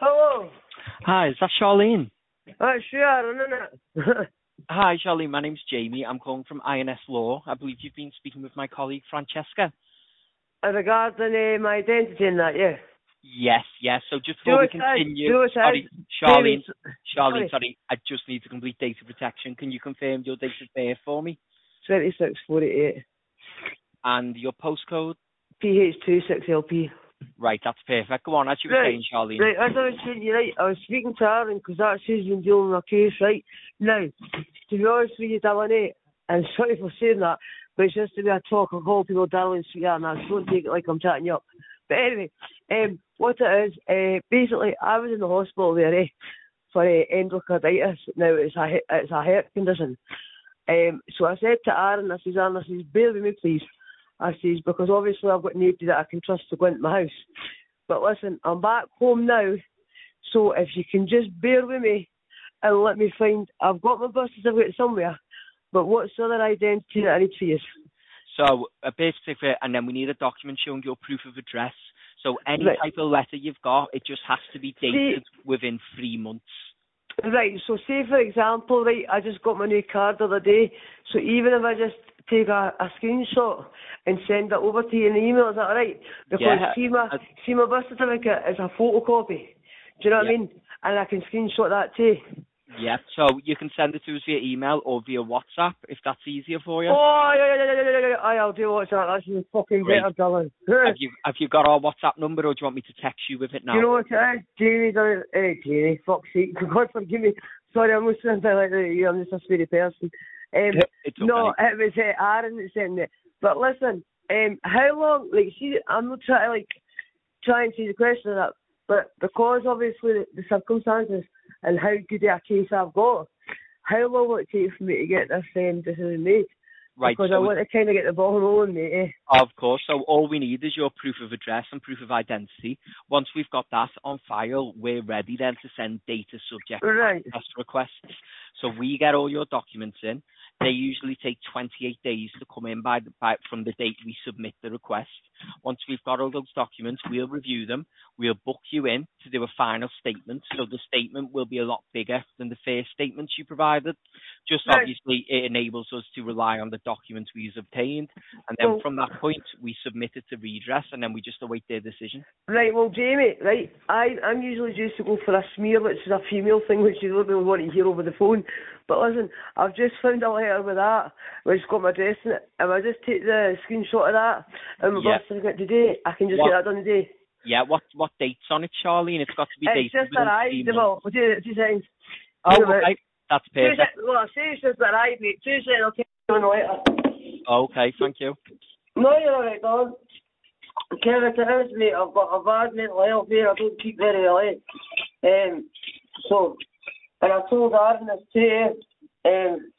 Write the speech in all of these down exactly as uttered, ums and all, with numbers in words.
Hello. Hi, is that Charlene? Uh, sure, isn't it? Hi, Charlene. My name's Jamie. I'm calling from I N S Law. I believe you've been speaking with my colleague Francesca. Regarding uh, my identity and that, yeah. Yes, yes. So just Do before we it, Ed. continue, Do it, sorry, Ed. Charlene, Jamie, Charlene, sorry. sorry, I just need to complete data protection. Can you confirm your date of birth for me twenty-six forty-eight. and your postcode? P H two six L P. Right, that's perfect. Go on, as you were Right, saying, Charlene. right, as I was saying, you right, I was speaking to Aaron because that's who's been dealing with a case, right? Now, to be honest with you, Dylan, eh, and sorry for saying that, but it's just the way I talk, I call people Dylan, sweetheart, and I just don't take it like I'm chatting you up. But anyway, um, what it is, uh, basically, I was in the hospital there, eh, for uh, endocarditis. Now, it's a, he- it's a heart condition. Um, so I said to Aaron, I says, Aaron, I says, bear with me, please. I says, because obviously I've got nobody that I can trust to go into my house. But listen, I'm back home now, so if you can just bear with me and let me find, I've got my birth certificate somewhere, but what's the other identity that I need to use? So a birth certificate, and then we need a document showing your proof of address. So any Right. type of letter you've got, it just has to be dated See, within three months. right, so say for example, right, I just got my new card the other day, so even if I just take a, a screenshot and send it over to you in the email, is that alright? Because Yeah. see my uh, see my birth certificate is a photocopy. Do you know what yeah. I mean? And I can screenshot that too. Yeah, so you can send it to us via email or via WhatsApp if that's easier for you. Oh yeah, yeah, yeah, yeah, yeah, yeah, yeah. Aye, I'll do what's that. That's even fucking Great. better, Dylan. Have you have you got our WhatsApp number, or do you want me to text you with it Do you now? know what it is? Jamie done it. Eh, Jamie, fuck's sake. God forgive me. Sorry, I'm listening to like you. I'm just a sweetie person. Um, It's no, okay. it was uh, Aaron that sent it. But listen, um, how long, like, see, I'm not trying to, like, try and see the question of that, but because obviously the, the circumstances and how good a case I've got, how long will it take for me to get this um, decision made? Right. Because I So want to kind of get the ball rolling, mate. Eh? of course. So all we need is your proof of address and proof of identity. Once we've got that on file, we're ready then to send data subject Right. access requests. So we get all your documents in. They usually take twenty-eight days to come in by, the, by from the date we submit the request. Once we've got all those documents, we'll review them. We'll book you in to do a final statement. So the statement will be a lot bigger than the first statements you provided. Just Right. obviously it enables us to rely on the documents we've obtained. And then Well, from that point, we submit it to redress and then we just await their decision. right, well, Jamie, right, I, I'm usually used to go for a smear, which is a female thing, which you don't really want to hear over the phone. But listen, I've just found a letter with that, which has got my address in it. If I just take the screenshot of that and my Yeah. birth certificate today, I can just What, get that done today. yeah, what what date's on it, Charlene? It's got to be It's dated just within three arrived, months. well, we'll do it two seconds. Oh, Wait a minute. okay. That's Two perfect. seconds, well, I say it's just arrived, mate. Two seconds, I'll take it on the letter. Okay, thank you. No, you're alright, Don. Kevin, it is, mate. I've got a bad mental health here. I don't keep very late. Um, so, and I told Aaron this too. Um,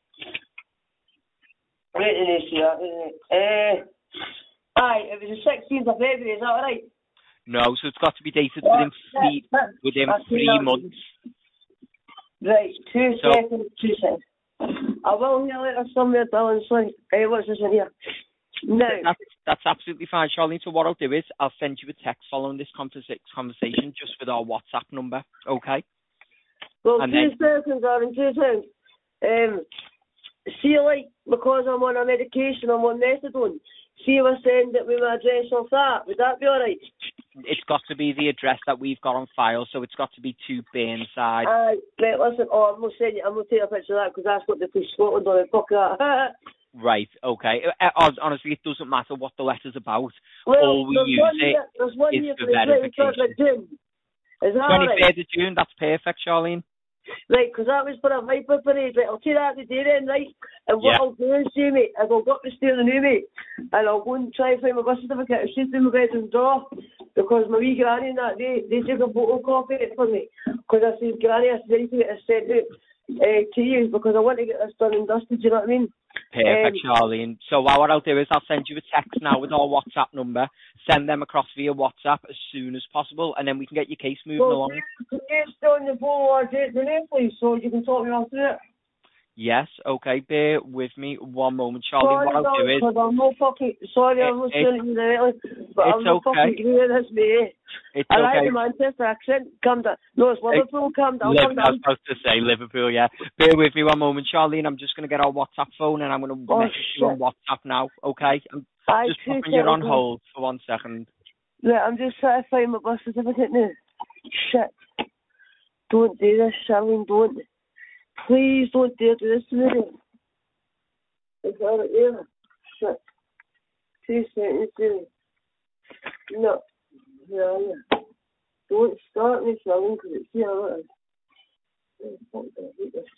wait a minute, see that. Uh, aye, it was the sixteenth of February. Is that alright? No, so it's got to be dated Yeah, within three, that- within that's three that. months. Right, two So- seconds, two seconds. I will hear later somewhere, Dylan. Sorry. Hey, what's this in here? No. That's, that's absolutely fine, Charlene. So what I'll do is I'll send you a text following this conversa- conversation just with our WhatsApp number, okay? Well, And two then- seconds, Aaron, two seconds. Um, see, like, because I'm on a medication, I'm on methadone. See if I send it with my address off that. Would that be alright? It's got to be the address that we've got on file, so it's got to be two Burnside. Uh, right, listen, oh, I'm going to send you, I'm going to take a picture of that because that's what they put Scotland on it. Fuck that. Right, okay. Uh, hon- Honestly, it doesn't matter what the letter's about. Well, All we there's use one it here, there's one is here for for the twenty-third verification. of June. Is that alright? twenty-third of June, that's perfect, Charlene. Right, because that was for a Viper parade. Right, I'll take that today then, right? And what Yeah. I'll do is, see, mate, is I'll go up the stairs and new, mate, and I'll go and try and find my birth certificate. It's just in my bedroom drawer, because my wee granny and that, they, they took a photocopy of it for me. Because I said, Granny, I said, I need to get it sent out uh, to you, because I want to get this done and dusted, do you know what I mean? Perfect, Um, Charlene. So what I'll do is I'll send you a text now with our WhatsApp number. Send them across via WhatsApp as soon as possible, and then we can get your case moving well, along. can you stay on the phone while I take the name, please, so you can talk me all through it? Yes, okay, bear with me one moment, Charlie. Sorry, What I'll do is... because I'm not fucking... Sorry, it, I'm not it, saying you directly, but it's I'm not okay. fucking doing this, mate. It's I like okay. the Manchester accent. Calm down. No, it's Liverpool. Calm down, Liv- calm I was down. supposed to say Liverpool, yeah. Bear with me one moment, Charlie, and I'm just going to get our WhatsApp phone and I'm going to Oh, message you on shit. WhatsApp now, okay? I'm I just two popping you on seconds. hold for one second. Right, I'm just trying to find my birth certificate now. Shit. Don't do this, Charlene, don't. Please don't dare do this to me. It's all right there. Shit. Two seconds, dude. No. Yeah, yeah. Don't start me, Charlene, because it's here. Look. Oh, fuck, I hate this.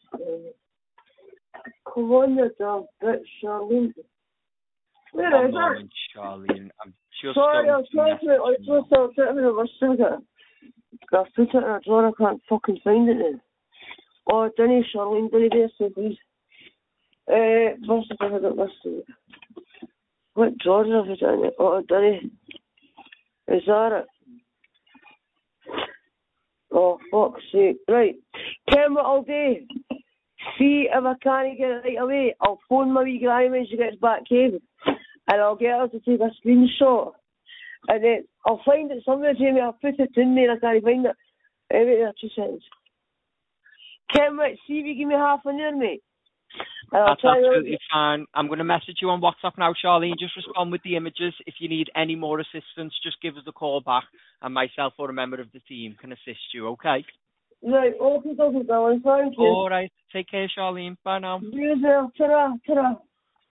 Come on, you damn bitch, Charlene. Where One is it? moment, Charlie. I'm just Sorry, going I'm to sorry message for it. I you now. just thought it was a cigarette. I put it in a drawer, I can't fucking find it now. Oh, Denny, Charlene, Denny, there, so please. Uh, birth certificate, birth certificate. What drawer have I done it? Oh, Denny. Is that it? Oh, fuck's sake. Right. Tell me what I'll do. See if I can't get it right away. I'll phone my wee granny when she gets back home. And I'll get her to take a screenshot. And then I'll find it somewhere, Jamie. I'll put it in there. I can't find it. Uh, wait there, two seconds. Ken, wait, see if you give me half an hour, mate. And I'll That's try absolutely to... fine. I'm going to message you on WhatsApp now, Charlie, and just respond with the images. If you need any more assistance, just give us a call back, and myself or a member of the team can assist you, okay? Right, okay, okay, darling. Thank you. All right. Take care, Charlene. Bye now. See you there. Ta-ra, ta-ra.